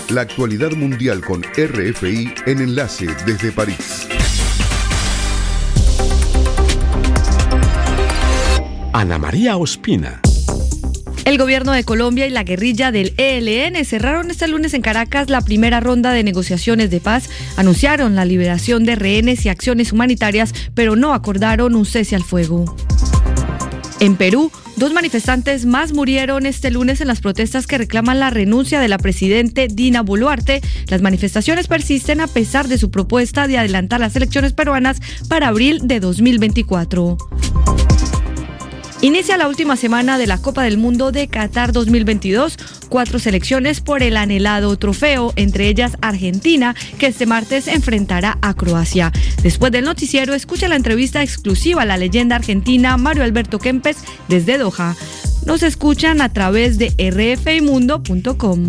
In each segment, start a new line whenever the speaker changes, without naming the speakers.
La actualidad mundial con RFI en Enlace desde París.
Ana María Ospina.
El gobierno de Colombia y la guerrilla del ELN cerraron este lunes en Caracas la primera ronda de negociaciones de paz. Anunciaron la liberación de rehenes y acciones humanitarias, pero no acordaron un cese al fuego. En Perú, 2 manifestantes más murieron este lunes en las protestas que reclaman la renuncia de la presidenta Dina Boluarte. Las manifestaciones persisten a pesar de su propuesta de adelantar las elecciones peruanas para abril de 2024. Inicia la última semana de la Copa del Mundo de Qatar 2022, 4 selecciones por el anhelado trofeo, entre ellas Argentina, que este martes enfrentará a Croacia. Después del noticiero, escucha la entrevista exclusiva a la leyenda argentina Mario Alberto Kempes desde Doha. Nos escuchan a través de rfimundo.com.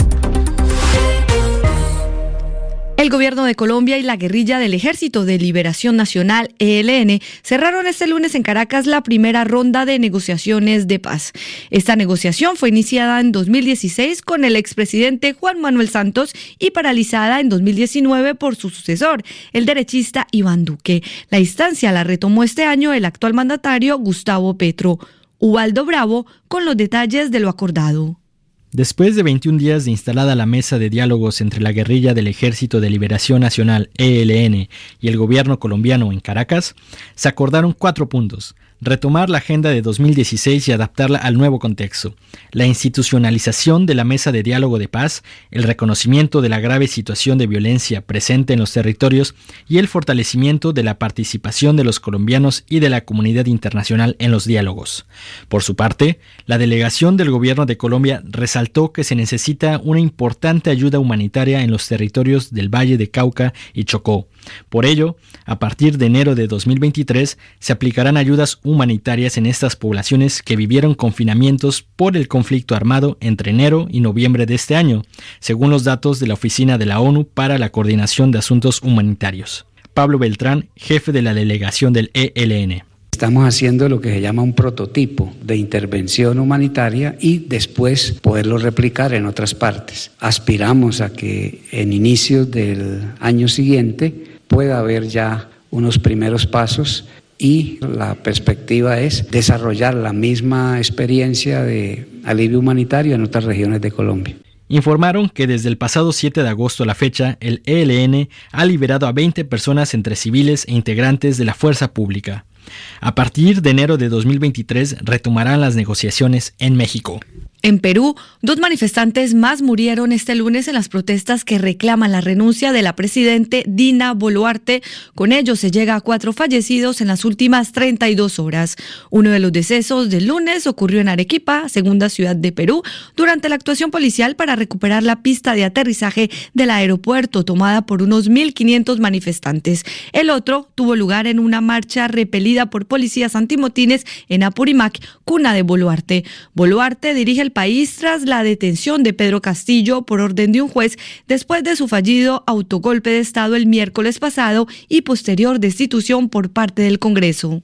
El gobierno de Colombia y la guerrilla del Ejército de Liberación Nacional, ELN, cerraron este lunes en Caracas la primera ronda de negociaciones de paz. Esta negociación fue iniciada en 2016 con el expresidente Juan Manuel Santos y paralizada en 2019 por su sucesor, el derechista Iván Duque. La instancia la retomó este año el actual mandatario Gustavo Petro. Ubaldo Bravo con los detalles de lo acordado.
Después de 21 días de instalada la mesa de diálogos entre la guerrilla del Ejército de Liberación Nacional, ELN, y el gobierno colombiano en Caracas, se acordaron 4 puntos. Retomar la agenda de 2016 y adaptarla al nuevo contexto, la institucionalización de la mesa de diálogo de paz, el reconocimiento de la grave situación de violencia presente en los territorios y el fortalecimiento de la participación de los colombianos y de la comunidad internacional en los diálogos. Por su parte, la delegación del gobierno de Colombia resaltó que se necesita una importante ayuda humanitaria en los territorios del Valle de Cauca y Chocó. Por ello, a partir de enero de 2023 se aplicarán ayudas humanitarias en estas poblaciones que vivieron confinamientos por el conflicto armado entre enero y noviembre de este año, según los datos de la Oficina de la ONU para la Coordinación de Asuntos Humanitarios. Pablo Beltrán, jefe de la delegación del ELN.
Estamos haciendo lo que se llama un prototipo de intervención humanitaria y después poderlo replicar en otras partes. Aspiramos a que en inicios del año siguiente pueda haber ya unos primeros pasos y la perspectiva es desarrollar la misma experiencia de alivio humanitario en otras regiones de Colombia.
Informaron que desde el pasado 7 de agosto a la fecha, el ELN ha liberado a 20 personas entre civiles e integrantes de la fuerza pública. A partir de enero de 2023 retomarán las negociaciones en México.
En Perú, 2 manifestantes más murieron este lunes en las protestas que reclaman la renuncia de la presidenta Dina Boluarte. Con ello se llega a 4 fallecidos en las últimas 32 horas. Uno de los decesos del lunes ocurrió en Arequipa, segunda ciudad de Perú, durante la actuación policial para recuperar la pista de aterrizaje del aeropuerto tomada por unos 1.500 manifestantes. El otro tuvo lugar en una marcha repelida por policías antimotines en Apurímac, cuna de Boluarte. Boluarte dirige el país tras la detención de Pedro Castillo por orden de un juez después de su fallido autogolpe de Estado el miércoles pasado y posterior destitución por parte del Congreso.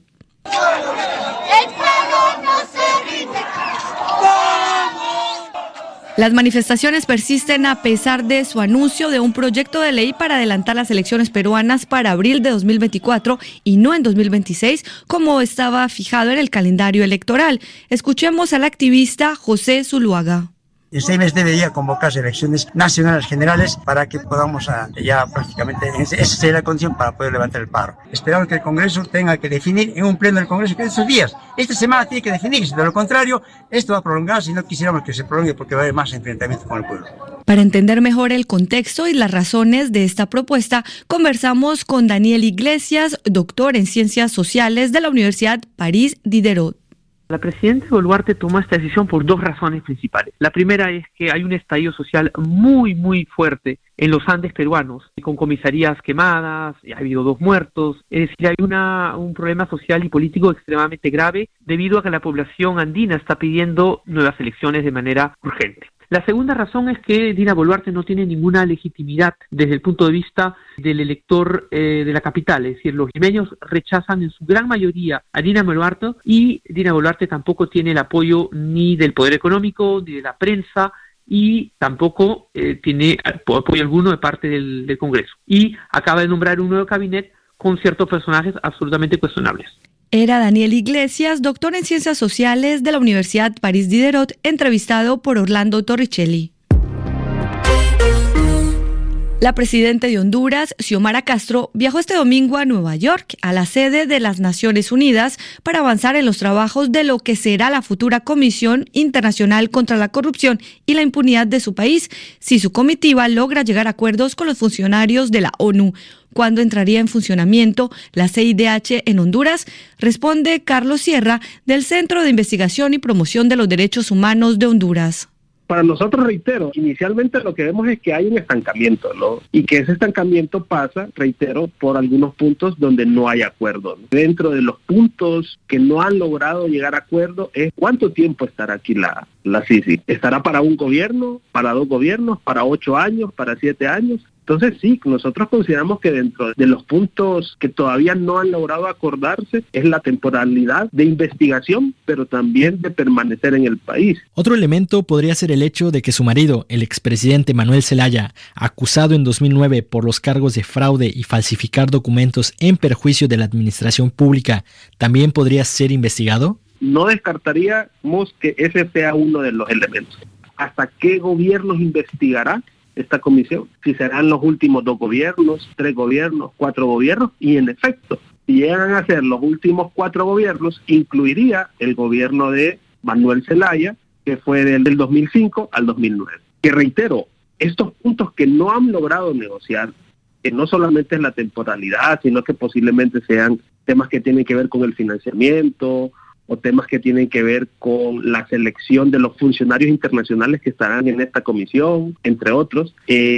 Las manifestaciones persisten a pesar de su anuncio de un proyecto de ley para adelantar las elecciones peruanas para abril de 2024 y no en 2026, como estaba fijado en el calendario electoral. Escuchemos al activista José Zuluaga.
En 6 meses debería convocarse elecciones nacionales generales para que podamos ya prácticamente, esa sería la condición para poder levantar el paro. Esperamos que el Congreso tenga que definir en un pleno del Congreso que estos días, esta semana tiene que definirse, de lo contrario esto va a prolongarse y no quisiéramos que se prolongue porque va a haber más enfrentamientos con el pueblo.
Para entender mejor el contexto y las razones de esta propuesta, conversamos con Daniel Iglesias, doctor en Ciencias Sociales de la Universidad París Diderot.
La presidenta Boluarte tomó esta decisión por 2 razones principales. La primera es que hay un estallido social muy fuerte en los Andes peruanos, con comisarías quemadas, ha habido 2 muertos, es decir, hay un problema social y político extremadamente grave debido a que la población andina está pidiendo nuevas elecciones de manera urgente. La segunda razón es que Dina Boluarte no tiene ninguna legitimidad desde el punto de vista del elector de la capital, es decir, los limeños rechazan en su gran mayoría a Dina Boluarte y Dina Boluarte tampoco tiene el apoyo ni del poder económico, ni de la prensa, y tampoco tiene apoyo alguno de parte del Congreso. Y acaba de nombrar un nuevo gabinete con ciertos personajes absolutamente cuestionables.
Era Daniel Iglesias, doctor en Ciencias Sociales de la Universidad París Diderot, entrevistado por Orlando Torricelli. La presidenta de Honduras, Xiomara Castro, viajó este domingo a Nueva York, a la sede de las Naciones Unidas, para avanzar en los trabajos de lo que será la futura Comisión Internacional contra la Corrupción y la Impunidad de su país, si su comitiva logra llegar a acuerdos con los funcionarios de la ONU. ¿Cuándo entraría en funcionamiento la CIDH en Honduras? Responde Carlos Sierra, del Centro de Investigación y Promoción de los Derechos Humanos de Honduras.
Para nosotros, reitero, inicialmente lo que vemos es que hay un estancamiento, ¿no? Y que ese estancamiento pasa, reitero, por algunos puntos donde no hay acuerdo, ¿no? Dentro de los puntos que no han logrado llegar a acuerdo es cuánto tiempo estará aquí la CICI. ¿Estará para un gobierno, para 2 gobiernos, para 8 años, para 7 años? Entonces sí, nosotros consideramos que dentro de los puntos que todavía no han logrado acordarse es la temporalidad de investigación, pero también de permanecer en el país.
Otro elemento podría ser el hecho de que su marido, el expresidente Manuel Zelaya, acusado en 2009 por los cargos de fraude y falsificar documentos en perjuicio de la administración pública, ¿también podría ser investigado?
No descartaríamos que ese sea uno de los elementos. ¿Hasta qué gobiernos investigará esta comisión? Si serán los últimos 2 gobiernos, 3 gobiernos, 4 gobiernos, y en efecto, si llegan a ser los últimos 4 gobiernos, incluiría el gobierno de Manuel Zelaya, que fue del 2005 al 2009. Que reitero, estos puntos que no han logrado negociar, que no solamente es la temporalidad, sino que posiblemente sean temas que tienen que ver con el financiamiento, o temas que tienen que ver con la selección de los funcionarios internacionales que estarán en esta comisión, entre otros.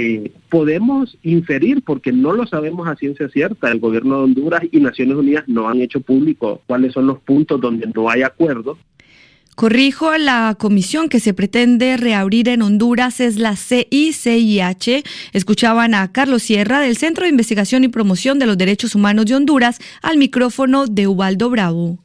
Podemos inferir, porque no lo sabemos a ciencia cierta, el gobierno de Honduras y Naciones Unidas no han hecho público cuáles son los puntos donde no hay acuerdo.
Corrijo, la comisión que se pretende reabrir en Honduras es la CICIH. Escuchaban a Carlos Sierra, del Centro de Investigación y Promoción de los Derechos Humanos de Honduras, al micrófono de Ubaldo Bravo.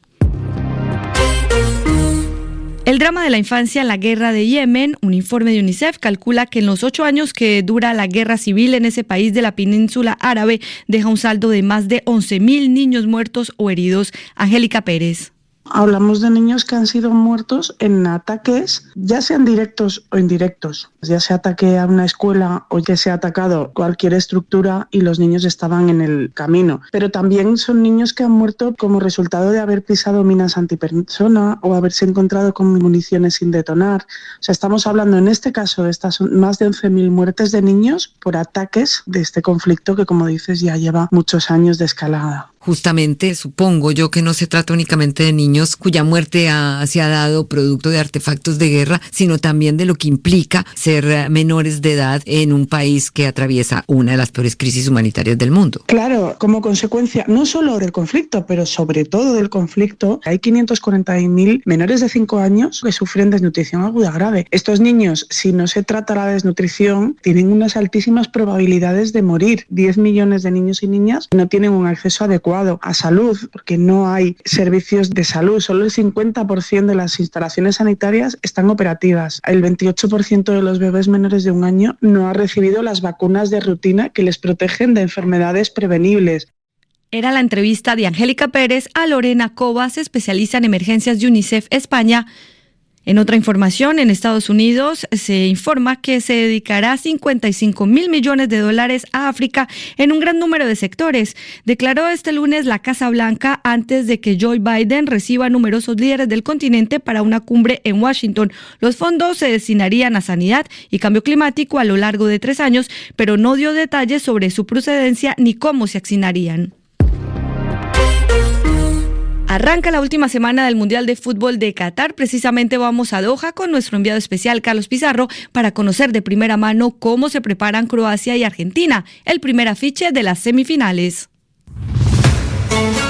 El drama de la infancia en la guerra de Yemen. Un informe de UNICEF calcula que en los 8 años que dura la guerra civil en ese país de la península árabe deja un saldo de más de 11.000 niños muertos o heridos. Angélica Pérez.
Hablamos de niños que han sido muertos en ataques, ya sean directos o indirectos. Ya se ataque a una escuela o que se ha atacado cualquier estructura y los niños estaban en el camino. Pero también son niños que han muerto como resultado de haber pisado minas antipersona o haberse encontrado con municiones sin detonar. O sea, estamos hablando en este caso de estas más de 11.000 muertes de niños por ataques de este conflicto que, como dices, ya lleva muchos años de escalada.
Justamente, supongo yo que no se trata únicamente de niños cuya muerte se ha dado producto de artefactos de guerra, sino también de lo que implica ser menores de edad en un país que atraviesa una de las peores crisis humanitarias del mundo.
Claro, como consecuencia no solo del conflicto, pero sobre todo del conflicto, hay 540.000 menores de 5 años que sufren desnutrición aguda grave. Estos niños, si no se trata la desnutrición, tienen unas altísimas probabilidades de morir. 10 millones de niños y niñas no tienen un acceso adecuado a salud, porque no hay servicios de salud. Solo el 50% de las instalaciones sanitarias están operativas. El 28% de los bebés menores de 1 año no ha recibido las vacunas de rutina que les protegen de enfermedades prevenibles.
Era la entrevista de Angélica Pérez a Lorena Cobas, especialista en emergencias de UNICEF España. En otra información, en Estados Unidos se informa que se dedicará $55.000 millones a África en un gran número de sectores. Declaró este lunes la Casa Blanca antes de que Joe Biden reciba a numerosos líderes del continente para una cumbre en Washington. Los fondos se destinarían a sanidad y cambio climático a lo largo de 3 años, pero no dio detalles sobre su procedencia ni cómo se asignarían. Arranca la última semana del Mundial de Fútbol de Qatar. Precisamente vamos a Doha con nuestro enviado especial Carlos Pizarro para conocer de primera mano cómo se preparan Croacia y Argentina, el primer afiche de las semifinales.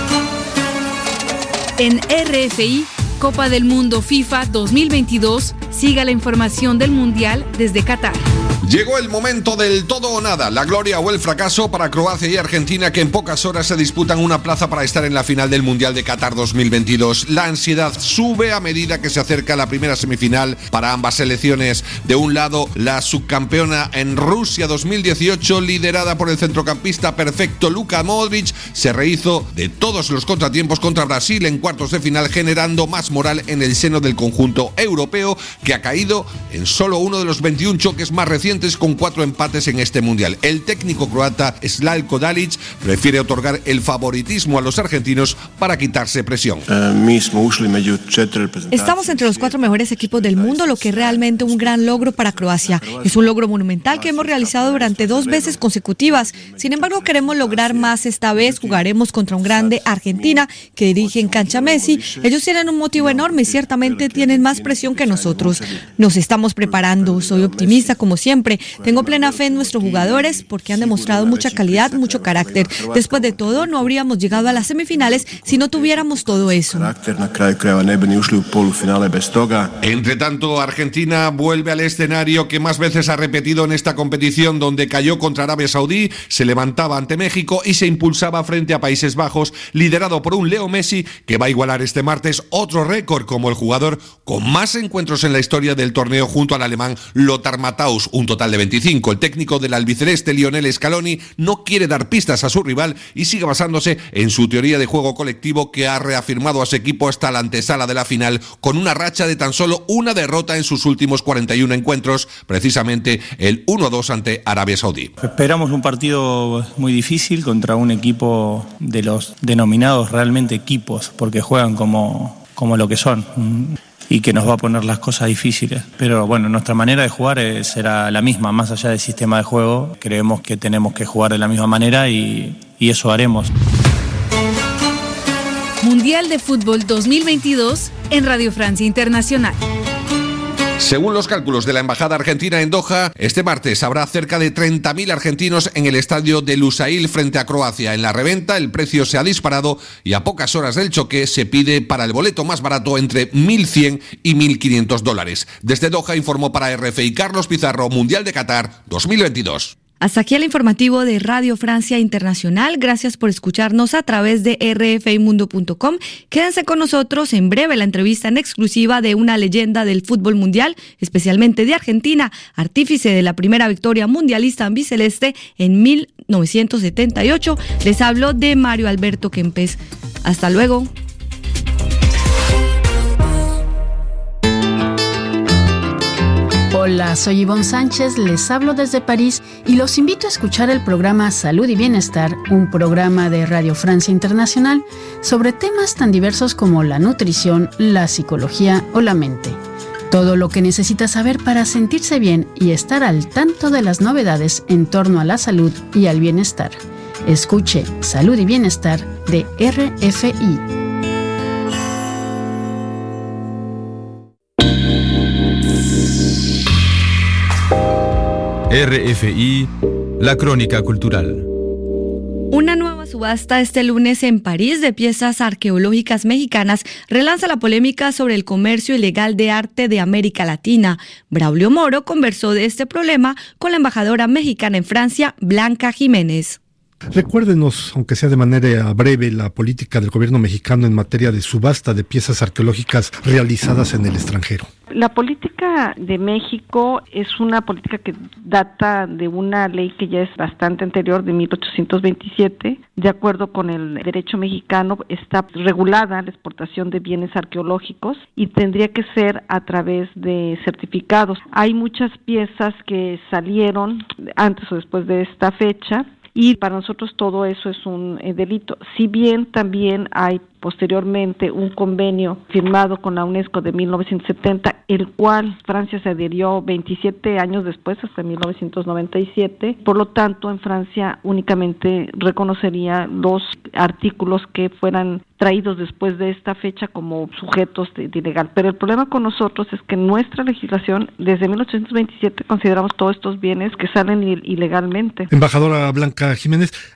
En RFI, Copa del Mundo FIFA 2022, Siga la información del Mundial desde Qatar.
Llegó el momento del todo o nada, la gloria o el fracaso para Croacia y Argentina, que en pocas horas se disputan una plaza para estar en la final del Mundial de Qatar 2022. La ansiedad sube a medida que se acerca la primera semifinal para ambas selecciones. De un lado, la subcampeona en Rusia 2018, liderada por el centrocampista perfecto Luka Modric, se rehizo de todos los contratiempos contra Brasil en cuartos de final, generando más moral en el seno del conjunto europeo, que ha caído en solo uno de los 21 choques más recientes, con 4 empates en este mundial. El técnico croata Slavko Dalic prefiere otorgar el favoritismo a los argentinos para quitarse presión.
Estamos entre los 4 mejores equipos del mundo, lo que es realmente un gran logro para Croacia. Es un logro monumental que hemos realizado durante 2 veces consecutivas. Sin embargo, queremos lograr más esta vez. Jugaremos contra un grande Argentina que dirige en cancha Messi. Ellos tienen un motivo enorme y ciertamente tienen más presión que nosotros. Nos estamos preparando. Soy optimista como siempre. Tengo plena fe en nuestros jugadores porque han demostrado mucha calidad, mucho carácter. Después de todo, no habríamos llegado a las semifinales si no tuviéramos todo eso.
Entre tanto, Argentina vuelve al escenario que más veces ha repetido en esta competición, donde cayó contra Arabia Saudí, se levantaba ante México y se impulsaba frente a Países Bajos, liderado por un Leo Messi que va a igualar este martes otro récord como el jugador con más encuentros en la historia del torneo junto al alemán Lothar Matthaus, un total de 25. El técnico del albiceleste, Lionel Scaloni, no quiere dar pistas a su rival y sigue basándose en su teoría de juego colectivo, que ha reafirmado a su equipo hasta la antesala de la final, con una racha de tan solo una derrota en sus últimos 41 encuentros, precisamente el 1-2 ante Arabia Saudí.
Esperamos un partido muy difícil contra un equipo de los denominados realmente equipos, porque juegan como lo que son, y que nos va a poner las cosas difíciles. Pero bueno, nuestra manera de jugar será la misma, más allá del sistema de juego. Creemos que tenemos que jugar de la misma manera y eso haremos.
Mundial de Fútbol 2022 en Radio Francia Internacional.
Según los cálculos de la Embajada Argentina en Doha, este martes habrá cerca de 30.000 argentinos en el estadio de Lusail frente a Croacia. En la reventa el precio se ha disparado y a pocas horas del choque se pide para el boleto más barato entre $1.100 y $1.500. Desde Doha informó para RFI Carlos Pizarro, Mundial de Qatar 2022.
Hasta aquí el informativo de Radio Francia Internacional. Gracias por escucharnos a través de rfimundo.com. Quédense con nosotros. En breve la entrevista en exclusiva de una leyenda del fútbol mundial, especialmente de Argentina, artífice de la primera victoria mundialista albiceleste en 1978. Les hablo de Mario Alberto Kempes. Hasta luego.
Hola, soy Ivonne Sánchez, les hablo desde París y los invito a escuchar el programa Salud y Bienestar, un programa de Radio Francia Internacional sobre temas tan diversos como la nutrición, la psicología o la mente. Todo lo que necesita saber para sentirse bien y estar al tanto de las novedades en torno a la salud y al bienestar. Escuche Salud y Bienestar de RFI.
RFI, la crónica cultural.
Una nueva subasta este lunes en París de piezas arqueológicas mexicanas relanza la polémica sobre el comercio ilegal de arte de América Latina. Braulio Moro conversó de este problema con la embajadora mexicana en Francia, Blanca Jiménez.
Recuérdenos, aunque sea de manera breve, la política del gobierno mexicano en materia de subasta de piezas arqueológicas realizadas en el extranjero.
La política de México es una política que data de una ley que ya es bastante anterior, de 1827. De acuerdo con el derecho mexicano, está regulada la exportación de bienes arqueológicos y tendría que ser a través de certificados. Hay muchas piezas que salieron antes o después de esta fecha, y para nosotros todo eso es un delito. Si bien también hay posteriormente un convenio firmado con la UNESCO de 1970, el cual Francia se adhirió 27 años después, hasta 1997. Por lo tanto, en Francia únicamente reconocería los artículos que fueran traídos después de esta fecha como sujetos de ilegal. Pero el problema con nosotros es que nuestra legislación, desde 1827, consideramos todos estos bienes que salen ilegalmente.
Embajadora Blanca Jiménez,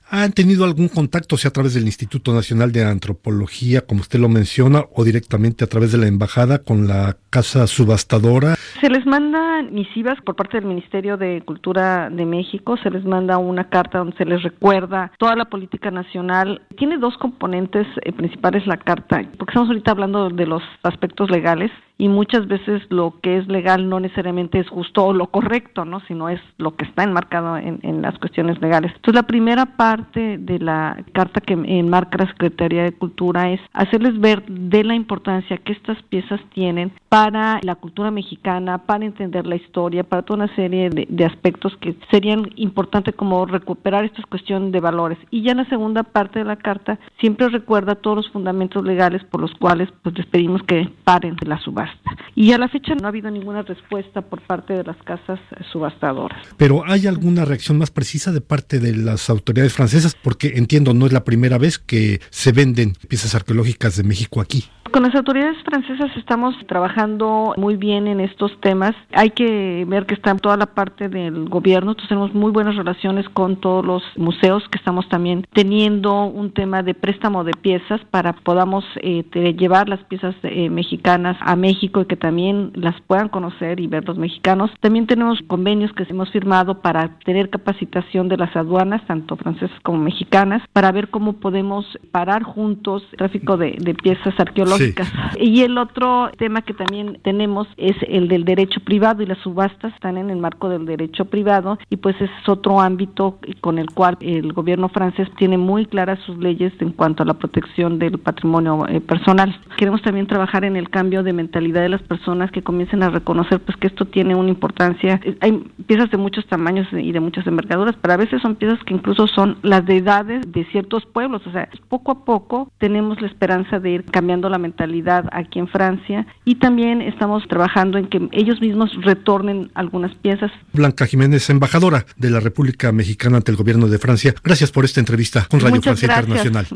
¿Han tenido algún contacto, sea a través del Instituto Nacional de Antropología, como usted lo menciona, o directamente a través de la embajada con la casa subastadora?
Se les manda misivas por parte del Ministerio de Cultura de México, se les manda una carta donde se les recuerda toda la política nacional. Tiene dos componentes principales la carta, porque estamos ahorita hablando de los aspectos legales, y muchas veces lo que es legal no necesariamente es justo o lo correcto, ¿no? Sino es lo que está enmarcado en las cuestiones legales. Entonces, la primera parte de la carta que enmarca la Secretaría de Cultura es hacerles ver de la importancia que estas piezas tienen para la cultura mexicana, para entender la historia, para toda una serie de aspectos que serían importantes, como recuperar estas cuestiones de valores. Y ya en la segunda parte de la carta siempre recuerda todos los fundamentos legales por los cuales pues les pedimos que paren de la subasta. Y a la fecha no ha habido ninguna respuesta por parte de las casas subastadoras.
Pero ¿hay alguna reacción más precisa de parte de las autoridades francesas? Porque entiendo, no es la primera vez que se venden piezas arqueológicas de México aquí.
Con las autoridades francesas estamos trabajando muy bien en estos temas. Hay que ver que está en toda la parte del gobierno. Entonces tenemos muy buenas relaciones con todos los museos, que estamos también teniendo un tema de préstamo de piezas para podamos llevar las piezas mexicanas a México y que también las puedan conocer y ver los mexicanos. También tenemos convenios que hemos firmado para tener capacitación de las aduanas, tanto francesas como mexicanas, para ver cómo podemos parar juntos el tráfico de piezas arqueológicas. Sí. Y el otro tema que también tenemos es el del derecho privado, y las subastas están en el marco del derecho privado, y pues ese es otro ámbito con el cual el gobierno francés tiene muy claras sus leyes en cuanto a la protección del patrimonio personal. Queremos también trabajar en el cambio de mentalidad de las personas, que comiencen a reconocer pues que esto tiene una importancia. Hay piezas de muchos tamaños y de muchas envergaduras, pero a veces son piezas que incluso son las deidades de ciertos pueblos. O sea, poco a poco tenemos la esperanza de ir cambiando la mentalidad aquí en Francia, y también estamos trabajando en que ellos mismos retornen algunas piezas.
Blanca Jiménez, embajadora de la República Mexicana ante el gobierno de Francia, gracias por esta entrevista con Radio Francia Internacional.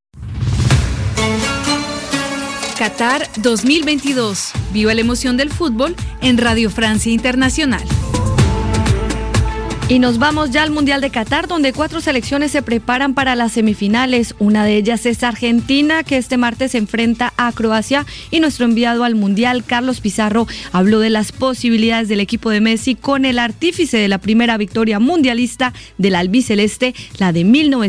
Qatar 2022. Viva la emoción del fútbol en Radio Francia Internacional.
Y nos vamos ya al Mundial de Qatar, donde 4 selecciones se preparan para las semifinales. Una de ellas es Argentina, que este martes se enfrenta a Croacia, y nuestro enviado al Mundial, Carlos Pizarro, habló de las posibilidades del equipo de Messi con el artífice de la primera victoria mundialista del albiceleste, la de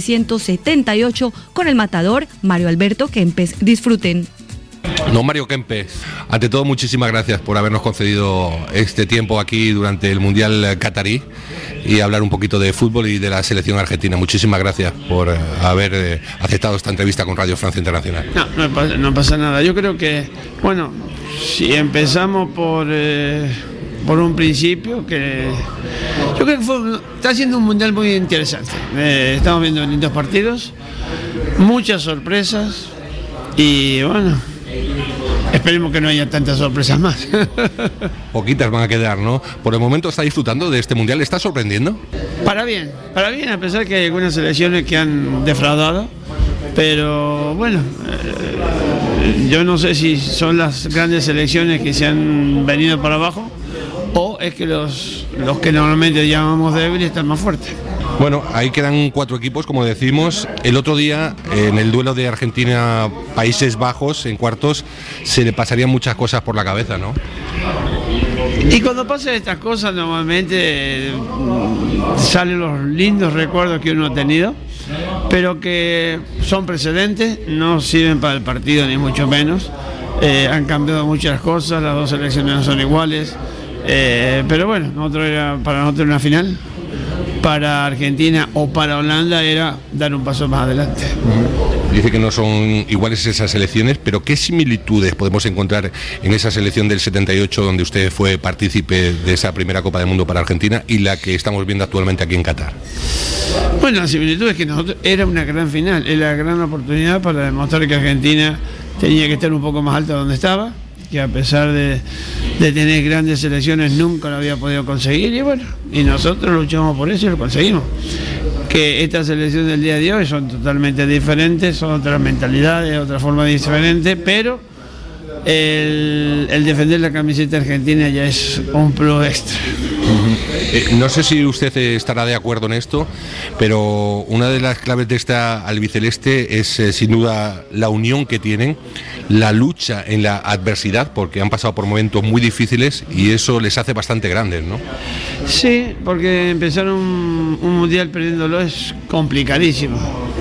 1978, con el matador Mario Alberto Kempes. Disfruten.
Don Mario Kempes, ante todo muchísimas gracias por habernos concedido este tiempo aquí durante el Mundial Qatarí y hablar un poquito de fútbol y de la selección argentina. Muchísimas gracias por haber aceptado esta entrevista con Radio Francia Internacional.
No pasa nada. Yo creo que, bueno, si empezamos por un principio, que yo creo que está siendo un Mundial muy interesante. Estamos viendo lindos partidos, muchas sorpresas, y bueno, esperemos que no haya tantas sorpresas más.
Poquitas van a quedar, ¿no? Por el momento está disfrutando de este Mundial, ¿le está sorprendiendo?
Para bien, a pesar que hay algunas selecciones que han defraudado, pero bueno, yo no sé si son las grandes selecciones que se han venido para abajo, o es que los que normalmente llamamos débiles están más fuertes.
Bueno, ahí quedan 4 equipos, como decimos. El otro día, en el duelo de Argentina-Países Bajos, en cuartos, se le pasarían muchas cosas por la cabeza, ¿no?
Y cuando pasan estas cosas, normalmente salen los lindos recuerdos que uno ha tenido, pero que son precedentes, no sirven para el partido ni mucho menos. Han cambiado muchas cosas, las dos selecciones no son iguales, pero bueno, para nosotros era una final. Para Argentina o para Holanda era dar un paso más adelante.
Dice que no son iguales esas selecciones, pero ¿qué similitudes podemos encontrar en esa selección del 78, donde usted fue partícipe de esa primera Copa del Mundo para Argentina, y la que estamos viendo actualmente aquí en Qatar?
Bueno, la similitud es que era una gran final, era la gran oportunidad para demostrar que Argentina tenía que estar un poco más alta donde estaba, que a pesar de tener grandes selecciones nunca lo había podido conseguir, y bueno, y nosotros luchamos por eso y lo conseguimos. Que estas selecciones del día de hoy son totalmente diferentes, son otras mentalidades, otra forma diferente, pero el defender la camiseta argentina ya es un plus extra.
No sé si usted estará de acuerdo en esto, pero una de las claves de esta albiceleste es sin duda la unión que tienen, la lucha en la adversidad, porque han pasado por momentos muy difíciles y eso les hace bastante grandes, ¿no?
Sí, porque empezar un mundial perdiéndolo es complicadísimo.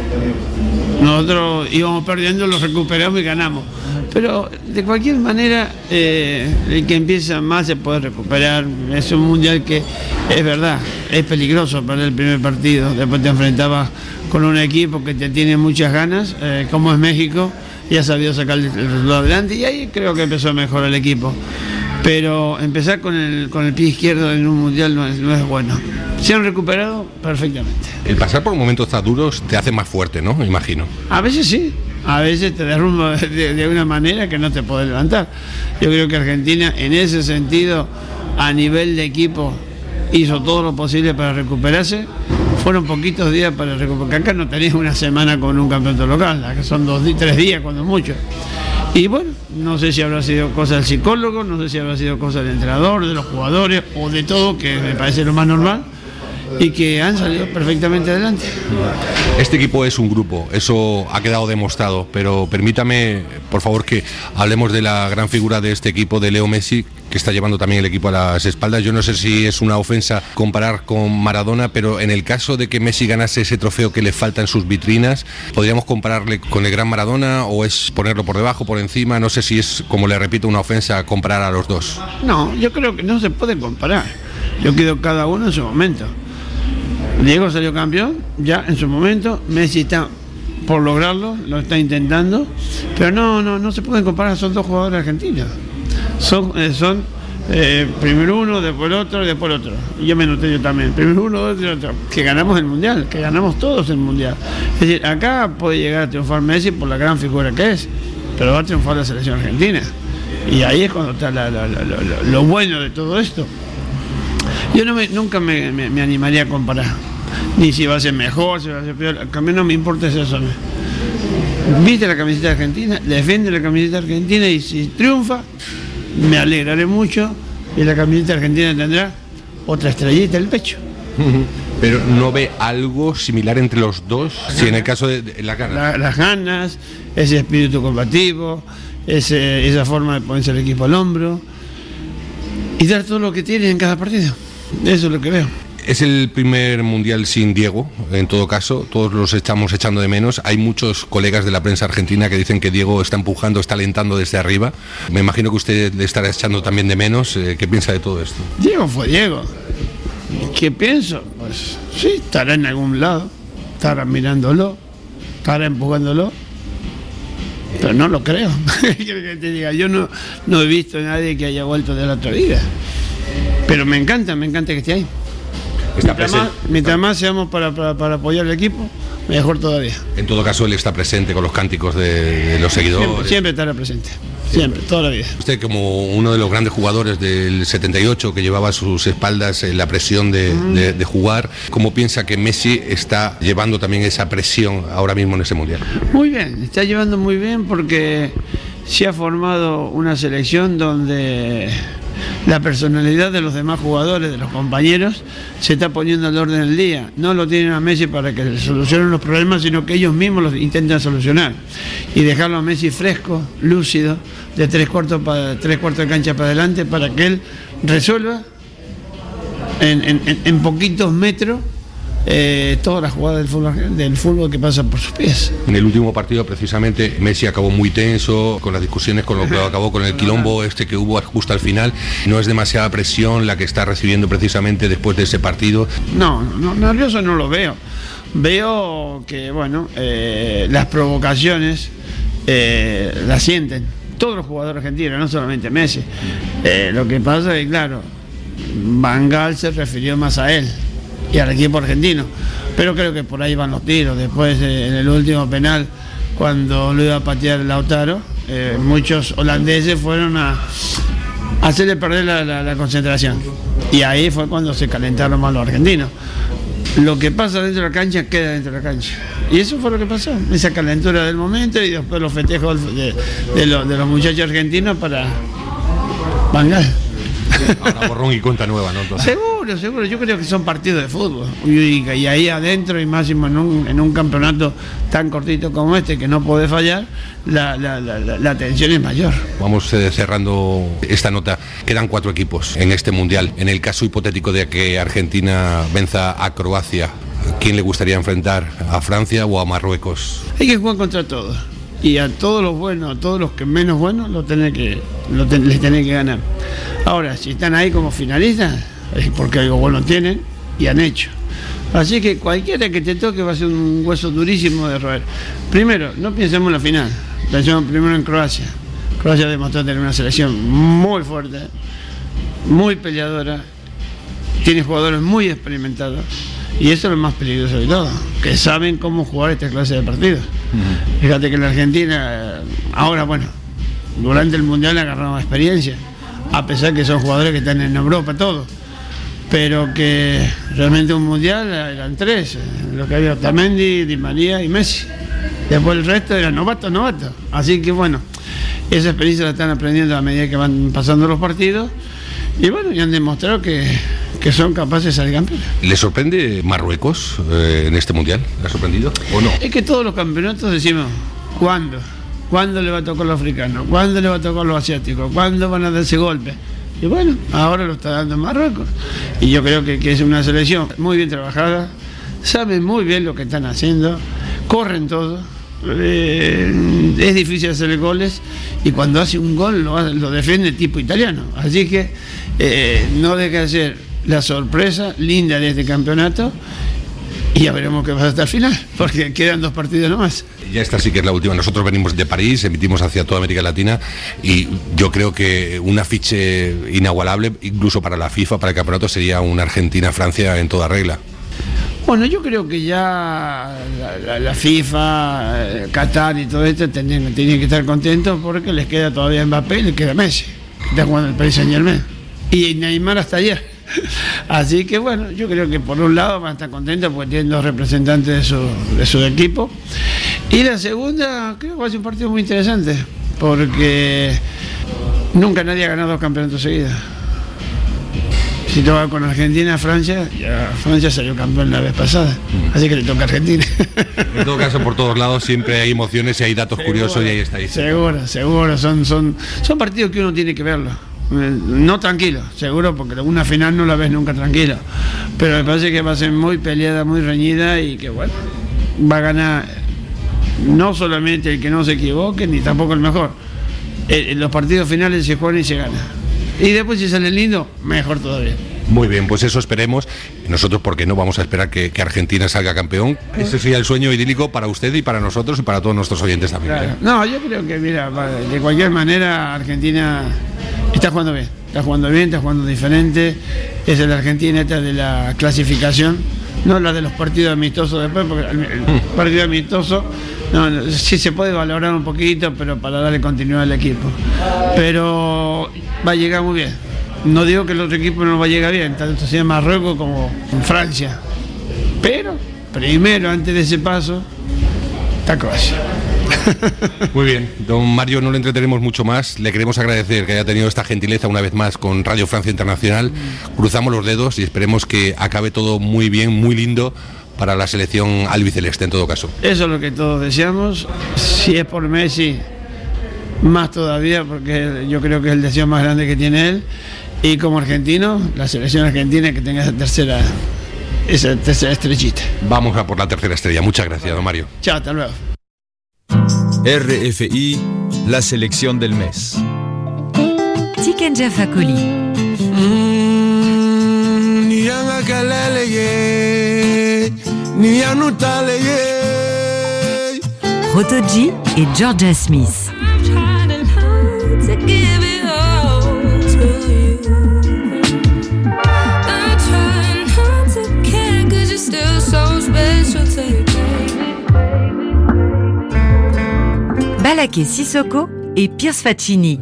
Nosotros íbamos perdiendo, lo recuperamos y ganamos. Pero de cualquier manera, el que empieza más se puede recuperar. Es un mundial que, es verdad, es peligroso perder el primer partido. Después te enfrentabas con un equipo que te tiene muchas ganas, como es México, y ha sabido sacar el resultado adelante. Y ahí creo que empezó mejor el equipo. Pero empezar con el pie izquierdo en un mundial no es bueno. Se han recuperado perfectamente.
El pasar por momentos tan duros te hace más fuerte, ¿no? Me imagino.
A veces sí. A veces te derrumba de una manera que no te puedes levantar. Yo creo que Argentina, en ese sentido, a nivel de equipo, hizo todo lo posible para recuperarse. Fueron poquitos días para recuperar. Acá no tenías una semana con un campeonato local, acá son 3 días cuando mucho. Y bueno, no sé si habrá sido cosa del psicólogo, no sé si habrá sido cosa del entrenador, de los jugadores o de todo, que me parece lo más normal, y que han salido perfectamente adelante.
Este equipo es un grupo, eso ha quedado demostrado, pero permítame, por favor, que hablemos de la gran figura de este equipo, de Leo Messi, que está llevando también el equipo a las espaldas. Yo no sé si es una ofensa comparar con Maradona, pero en el caso de que Messi ganase ese trofeo que le falta en sus vitrinas, ¿podríamos compararle con el gran Maradona o es ponerlo por debajo, por encima? No sé si es, como le repito, una ofensa comparar a los dos.
No, yo creo que no se puede comparar. Yo quiero cada uno en su momento. Diego salió campeón ya en su momento, Messi está por lograrlo, lo está intentando, pero no se pueden comparar, son dos jugadores argentinos. Son primero uno, después el otro, después el otro. Y yo me noté yo también, primero uno, dos y otro. Que ganamos el mundial, que ganamos todos el mundial. Es decir, acá puede llegar a triunfar Messi por la gran figura que es, pero va a triunfar la selección argentina. Y ahí es cuando está lo bueno de todo esto. Yo nunca me animaría a comparar, ni si va a ser mejor, si va a ser peor. A mí no me importa eso. Viste la camiseta argentina, defiende la camiseta argentina y si triunfa, me alegraré mucho y la camiseta argentina tendrá otra estrellita en el pecho.
Pero ¿no ve algo similar entre los dos? Si en el caso de las ganas.
Las ganas, ese espíritu combativo, esa forma de ponerse el equipo al hombro y dar todo lo que tiene en cada partido. Eso es lo que veo.
Es el primer mundial sin Diego, en todo caso, todos los estamos echando de menos. Hay muchos colegas de la prensa argentina que dicen que Diego está empujando, está alentando desde arriba. Me imagino que usted le estará echando también de menos. ¿Qué piensa de todo esto?
Diego fue Diego. ¿Qué pienso? Pues sí, estará en algún lado, estará mirándolo, estará empujándolo, pero no lo creo. ¿Qué quieres que te diga? Yo no he visto a nadie que haya vuelto de la otra vida. Pero me encanta que esté ahí. Mientras más seamos para apoyar al equipo, mejor todavía.
En todo caso, él está presente con los cánticos de los seguidores.
Siempre estará presente, siempre, toda la vida.
Usted, como uno de los grandes jugadores del 78, que llevaba a sus espaldas la presión de jugar, ¿cómo piensa que Messi está llevando también esa presión ahora mismo en ese mundial?
Muy bien, está llevando muy bien porque se ha formado una selección donde la personalidad de los demás jugadores, de los compañeros, se está poniendo al orden del día. No lo tienen a Messi para que le solucionen los problemas, sino que ellos mismos los intentan solucionar. Y dejarlo a Messi fresco, lúcido, de tres cuartos de cancha para adelante, para que él resuelva en poquitos metros todas las jugadas del fútbol que pasan por sus pies.
En el último partido, precisamente, Messi acabó muy tenso, con las discusiones, con lo que acabó con el quilombo que hubo justo al final. ¿No es demasiada presión la que está recibiendo precisamente después de ese partido?
No, nervioso no lo veo. Veo que, bueno, las provocaciones las sienten todos los jugadores argentinos, no solamente Messi. Lo que pasa es que, claro, Van Gaal se refirió más a él y al equipo argentino, pero creo que por ahí van los tiros. Después, en el último penal, cuando lo iba a patear Lautaro, muchos holandeses fueron a hacerle perder la concentración, y ahí fue cuando se calentaron más los argentinos. lo que pasa dentro de la cancha queda dentro de la cancha. Y eso fue lo que pasó, esa calentura del momento y después los festejos de los muchachos argentinos para Bangal.
Ahora borrón y cuenta nueva, ¿no? Entonces...
Seguro, yo creo que son partidos de fútbol y ahí adentro y máximo en un campeonato tan cortito como este que no puede fallar, la tensión es mayor.
Vamos cerrando esta nota. Quedan 4 equipos en este mundial. En el caso hipotético de que Argentina venza a Croacia, ¿quién le gustaría enfrentar? ¿A Francia o a Marruecos?
Hay que jugar contra todos y a todos los buenos, a todos los que menos buenos les tenés que ganar. Ahora, si están ahí como finalistas, es porque algo bueno tienen y han hecho. Así que cualquiera que te toque va a ser un hueso durísimo de roer. Primero, no pensemos en la final, pensemos primero en Croacia. Croacia demostró tener una selección muy fuerte, muy peleadora, tiene jugadores muy experimentados y eso es lo más peligroso de todo, que saben cómo jugar esta clase de partidos. Fíjate que en la Argentina, ahora bueno, durante el Mundial agarraron experiencia, a pesar que son jugadores que están en Europa, todo. Pero que realmente un mundial eran 3, lo que había Otamendi, Di María y Messi. Después el resto eran novatos. Así que bueno, esa experiencia la están aprendiendo a medida que van pasando los partidos. Y bueno, y han demostrado que son capaces de salir campeones.
¿Le sorprende Marruecos en este mundial? ¿Le ha sorprendido o no?
Es que todos los campeonatos decimos, ¿cuándo? ¿Cuándo le va a tocar a los africanos? ¿Cuándo le va a tocar a los asiáticos? ¿Cuándo van a darse golpes? Y bueno, ahora lo está dando Marruecos. Y yo creo que es una selección muy bien trabajada, saben muy bien lo que están haciendo, corren todo, es difícil hacer goles y cuando hace un gol lo defiende tipo italiano. Así que no deja de ser la sorpresa linda de este campeonato y ya veremos qué pasa hasta el final, porque quedan 2 partidos nomás.
Ya esta sí que es la última. Nosotros venimos de París, emitimos hacia toda América Latina y yo creo que un afiche inigualable, incluso para la FIFA, para el campeonato, sería una Argentina-Francia en toda regla.
Bueno, yo creo que ya la FIFA, Qatar y todo esto tienen que estar contentos porque les queda todavía Mbappé y les queda Messi, que está jugando el Paris Saint-Germain. Y Neymar hasta ayer. Así que bueno, yo creo que por un lado van a estar contentos porque tienen 2 representantes de su equipo. Y la segunda, creo que va a ser un partido muy interesante porque nunca nadie ha ganado 2 campeonatos seguidos. Si toca con Argentina, Francia, ya Francia salió campeón la vez pasada, así que le toca a Argentina.
En todo caso, por todos lados siempre hay emociones y hay datos curiosos y ahí está.
Seguro, son partidos que uno tiene que verlo. No tranquilo, seguro, porque una final no la ves nunca tranquilo, pero me parece que va a ser muy peleada, muy reñida y que bueno, va a ganar no solamente el que no se equivoque, ni tampoco el mejor. Los partidos finales se juegan y se gana. Y después si sale lindo, mejor todavía.
Muy bien, pues eso esperemos. Nosotros, porque no vamos a esperar que Argentina salga campeón. Ese sería el sueño idílico para usted y para nosotros y para todos nuestros oyentes también.
Claro. No, yo creo que, mira, de cualquier manera, Argentina está jugando bien, está jugando diferente. Esa es la Argentina esta de la clasificación, no la de los partidos amistosos después, porque el partido amistoso sí se puede valorar un poquito, pero para darle continuidad al equipo. Pero va a llegar muy bien. No digo que el otro equipo no va a llegar bien, tanto sea en Marruecos como en Francia. Pero primero, antes de ese paso, está Croacia.
Muy bien, don Mario, no le entretenemos mucho más. Le queremos agradecer que haya tenido esta gentileza una vez más con Radio Francia Internacional. Cruzamos los dedos y esperemos que acabe todo muy bien, muy lindo para la selección albiceleste en todo caso.
Eso es lo que todos deseamos. Si es por Messi, más todavía, porque yo creo que es el deseo más grande que tiene él. Y como argentino, la selección argentina que tenga esa tercera estrellita.
Vamos a por la tercera estrella. Muchas gracias, don Mario.
Chao, hasta luego.
RFI, la selección del mes.
Tikenja Fakoli. Rotoji et Georgia Smith. Balaké Sissoko et Pierce Faccini.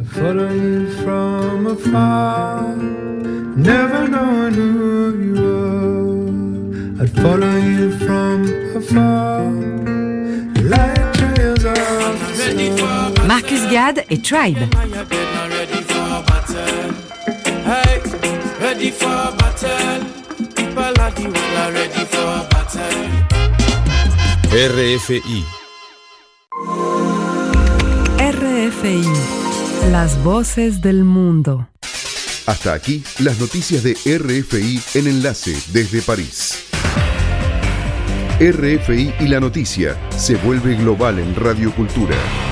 Never knowing who you are, I'd follow you from afar, like trails of
Marcus Gad et Tribe.
Hey, ready for battle. People are the world ready for battle.
RFI.
RFI. Las voces del mundo.
Hasta aquí las noticias de RFI en Enlace desde París. RFI y la noticia se vuelve global en Radio Cultura.